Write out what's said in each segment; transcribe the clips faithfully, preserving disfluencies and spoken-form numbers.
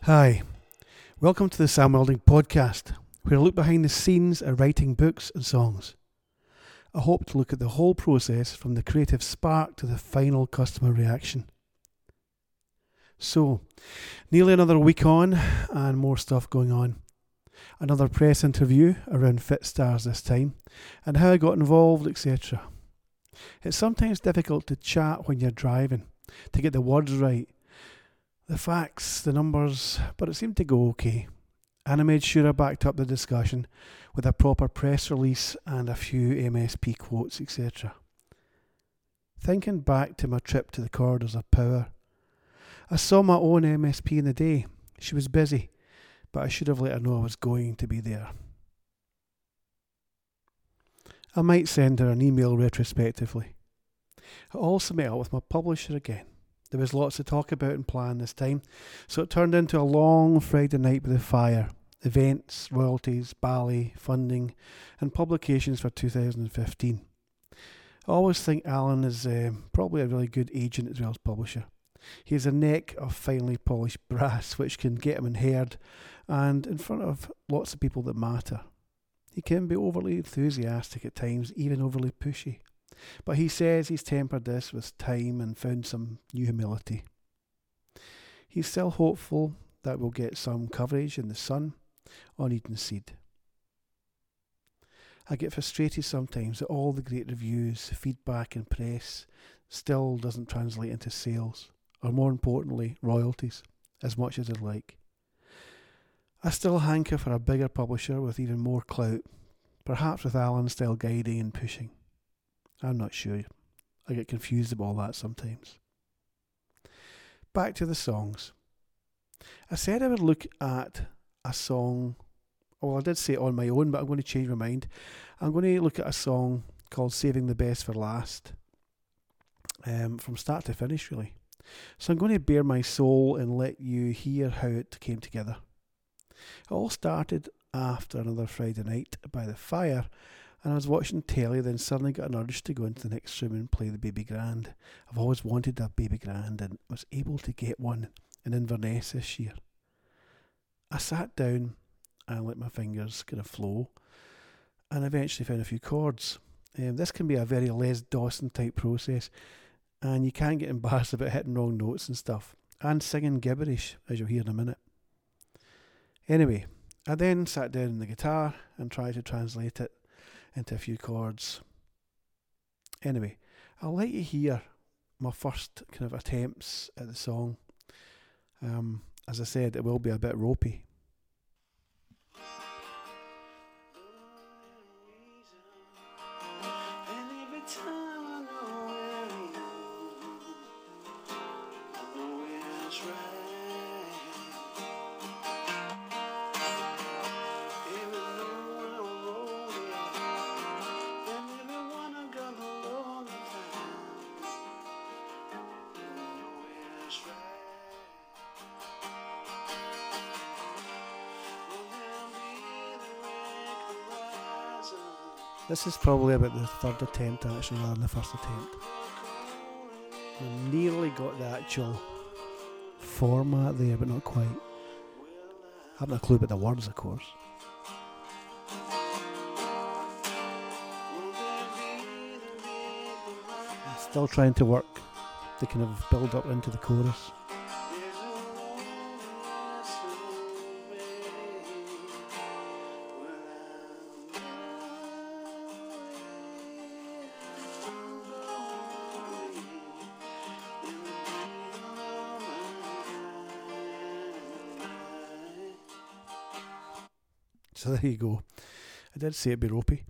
Hi, welcome to the Sam Welding Podcast, where I look behind the scenes of writing books and songs. I hope to look at the whole process from the creative spark to the final customer reaction. So, nearly another week on and more stuff going on. Another press interview around FitStars this time and how I got involved, et cetera. It's sometimes difficult to chat when you're driving, to get the words right, the facts, the numbers, but it seemed to go okay. And I made sure I backed up the discussion with a proper press release and a few M S P quotes, et cetera. Thinking back to my trip to the Corridors of Power, I saw my own M S P in the day. She was busy, but I should have let her know I was going to be there. I might send her an email retrospectively. I also met up with my publisher again. There was lots to talk about and plan this time, so it turned into a long Friday night with a fire. Events, royalties, ballet, funding, and publications for two thousand fifteen. I always think Alan is uh, probably a really good agent as well as publisher. He has a neck of finely polished brass which can get him heard and in front of lots of people that matter. He can be overly enthusiastic at times, even overly pushy. But he says he's tempered this with time and found some new humility. He's still hopeful that we'll get some coverage in The Sun on Eden Seed. I get frustrated sometimes that all the great reviews, feedback and press still doesn't translate into sales, or more importantly, royalties, as much as I'd like. I still hanker for a bigger publisher with even more clout, perhaps with Alan still guiding and pushing. I'm not sure. I get confused about all that sometimes. Back to the songs. I said I would look at a song, well I did say it on my own, but I'm going to change my mind. I'm going to look at a song called Saving the Best for Last, um, from start to finish really. So I'm going to bare my soul and let you hear how it came together. It all started after another Friday night by the fire, and I was watching telly, then suddenly got an urge to go into the next room and play the baby grand. I've always wanted a baby grand and was able to get one in Inverness this year. I sat down and let my fingers kind of flow and eventually found a few chords. Um, this can be a very Les Dawson type process, and you can get embarrassed about hitting wrong notes and stuff and singing gibberish, as you'll hear in a minute. Anyway, I then sat down on the guitar and tried to translate it into a few chords. Anyway, I'll let you hear my first kind of attempts at the song. Um, as I said, it will be a bit ropey. This is probably about the third attempt actually rather than the first attempt. I nearly got the actual format there, but not quite. I haven't a clue about the words, of course. I'm still trying to work to kind of build up into the chorus. So there you go. I did say it'd be ropey.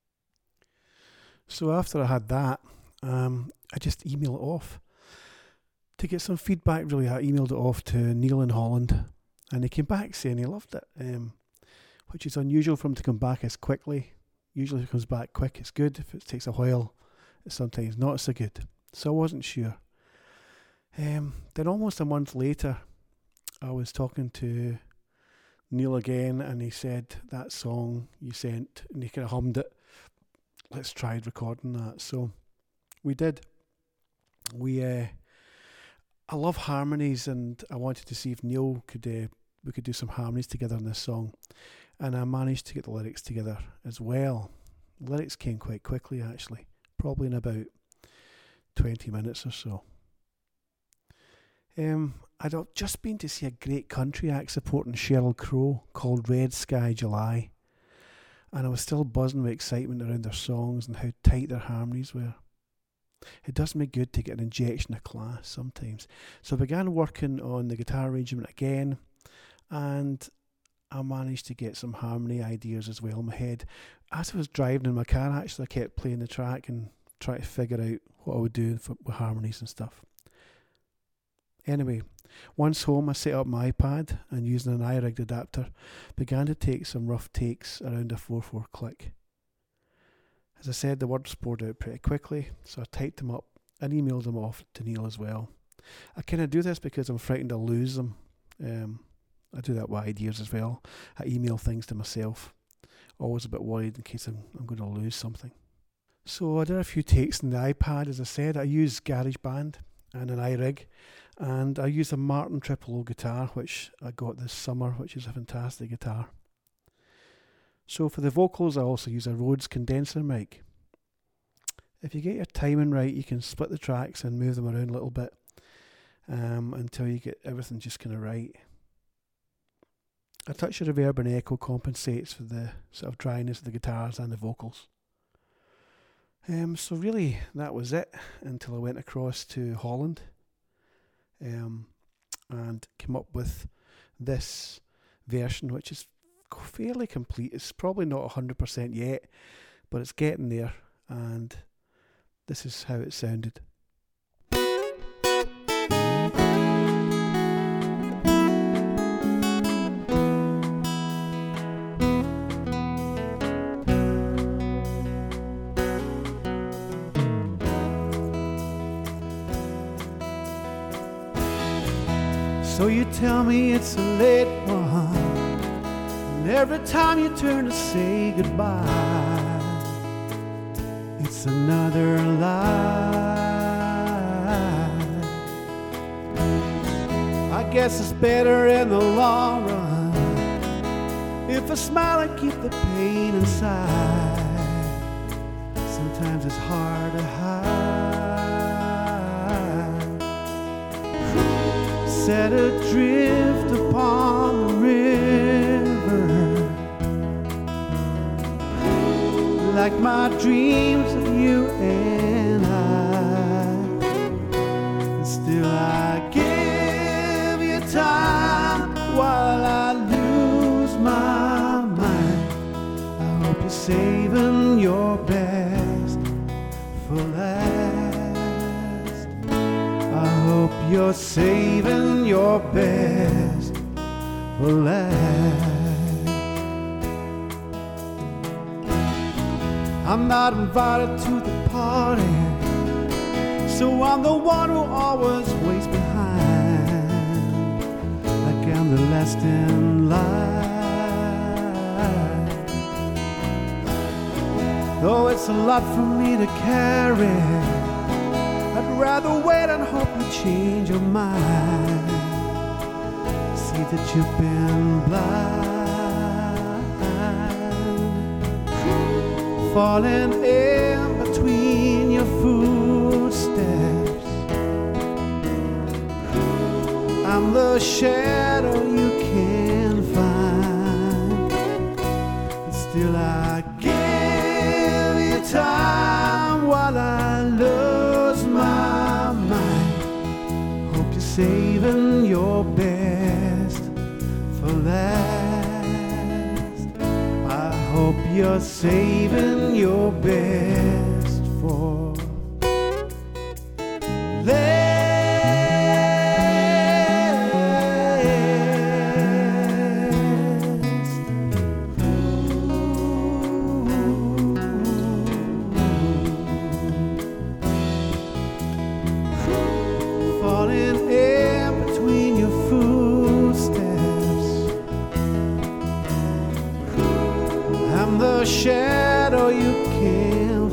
So after I had that, um, I just emailed it off to get some feedback really. I emailed it off to Neil in Holland and he came back saying he loved it, um, which is unusual for him to come back as quickly. Usually if he comes back quick it's good. If it takes a while it's sometimes not so good. So I wasn't sure. Um, then almost a month later I was talking to Neil again and he said, that song you sent, and he kind of hummed it, let's try recording that. So we did. We uh, I love harmonies, and I wanted to see if Neil could uh, we could do some harmonies together in this song. And I managed to get the lyrics together as well. The lyrics came quite quickly, actually, probably in about twenty minutes or so. Um, I'd just been to see a great country act supporting Sheryl Crow called Red Sky July, and I was still buzzing with excitement around their songs and how tight their harmonies were. It does me good to get an injection of class sometimes. So I began working on the guitar arrangement again, and I managed to get some harmony ideas as well in my head. As I was driving in my car, actually, I kept playing the track and trying to figure out what I would do for, with harmonies and stuff. Anyway, once home, I set up my iPad and using an iRig adapter, began to take some rough takes around a four four click. As I said, the words poured out pretty quickly, so I typed them up and emailed them off to Neil as well. I kind of do this because I'm frightened I'll lose them. Um, I do that with ideas as well. I email things to myself, always a bit worried in case I'm, I'm going to lose something. So I did a few takes on the iPad. As I said, I used GarageBand and an iRig, and I used a Martin Triple O guitar, which I got this summer, which is a fantastic guitar. So for the vocals, I also use a Rhodes condenser mic. If you get your timing right, you can split the tracks and move them around a little bit um, until you get everything just kind of right. A touch of reverb and echo compensates for the sort of dryness of the guitars and the vocals. Um, so really, that was it until I went across to Holland um, and came up with this version, which is fairly complete. It's probably not one hundred percent yet, but it's getting there, and this is how it sounded. So you tell me it's a late one, and every time you turn to say goodbye, it's another lie. I guess it's better in the long run if I smile and keep the pain inside. Sometimes it's hard to hide. Set adrift upon the river, like my dreams of you and I. And still I give you time while I lose my mind. I hope you're saving your best for last. I hope you're saving your best for last. I'm not invited to the party, so I'm the one who always waits behind, like I'm the last in line. Though it's a lot for me to carry, I'd rather wait and hope you change your mind. See that you've been blind, falling in between your footsteps. I'm the shadow you can't find, and still I give you time while I lose my mind. Hope you're saving your best for last. I hope you're saving your best for last. Falling in between your footsteps, I'm the shadow you can't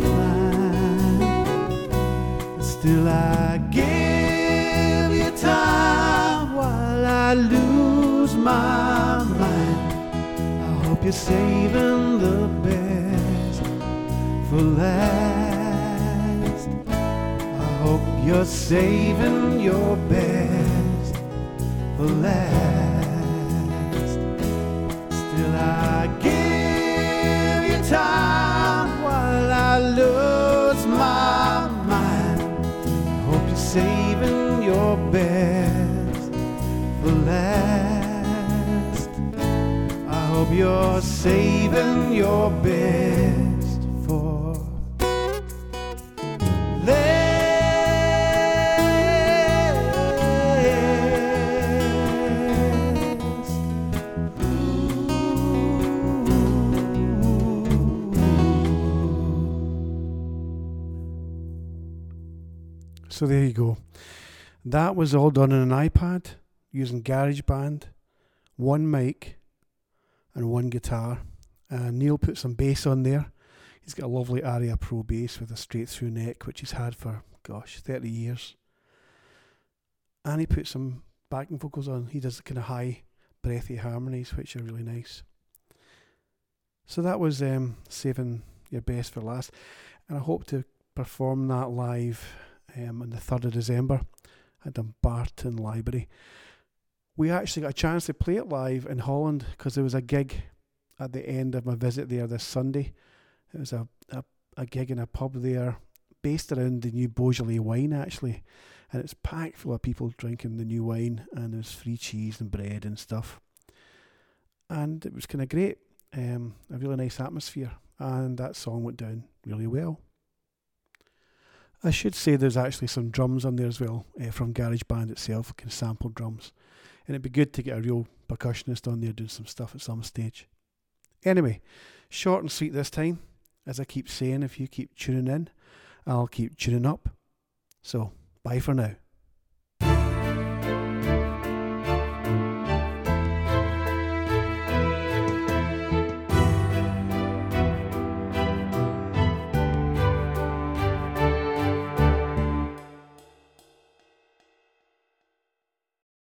find. Still I give you time while I lose lose my mind. I hope you're saving the best for last. I hope you're saving your best for last. Still I give you time while I lose my mind. I hope you're saving your best for last. I hope you're saving your best for last. So there you go. That was all done on an iPad using GarageBand, one mic and one guitar. Uh, Neil put some bass on there. He's got a lovely Aria Pro bass with a straight through neck, which he's had for, gosh, thirty years. And he put some backing vocals on. He does the kind of high, breathy harmonies, which are really nice. So that was um, saving your best for last. And I hope to perform that live um, on the third of December at Dumbarton Library. We actually got a chance to play it live in Holland because there was a gig at the end of my visit there this Sunday. It was a, a, a gig in a pub there based around the new Beaujolais wine actually, and it's packed full of people drinking the new wine, and there was free cheese and bread and stuff, and it was kind of great. Um, a really nice atmosphere, and that song went down really well. I should say there's actually some drums on there as well uh, from GarageBand itself, kind of sample drums. And it'd be good to get a real percussionist on there doing some stuff at some stage. Anyway, short and sweet this time. As I keep saying, if you keep tuning in, I'll keep tuning up. So, bye for now.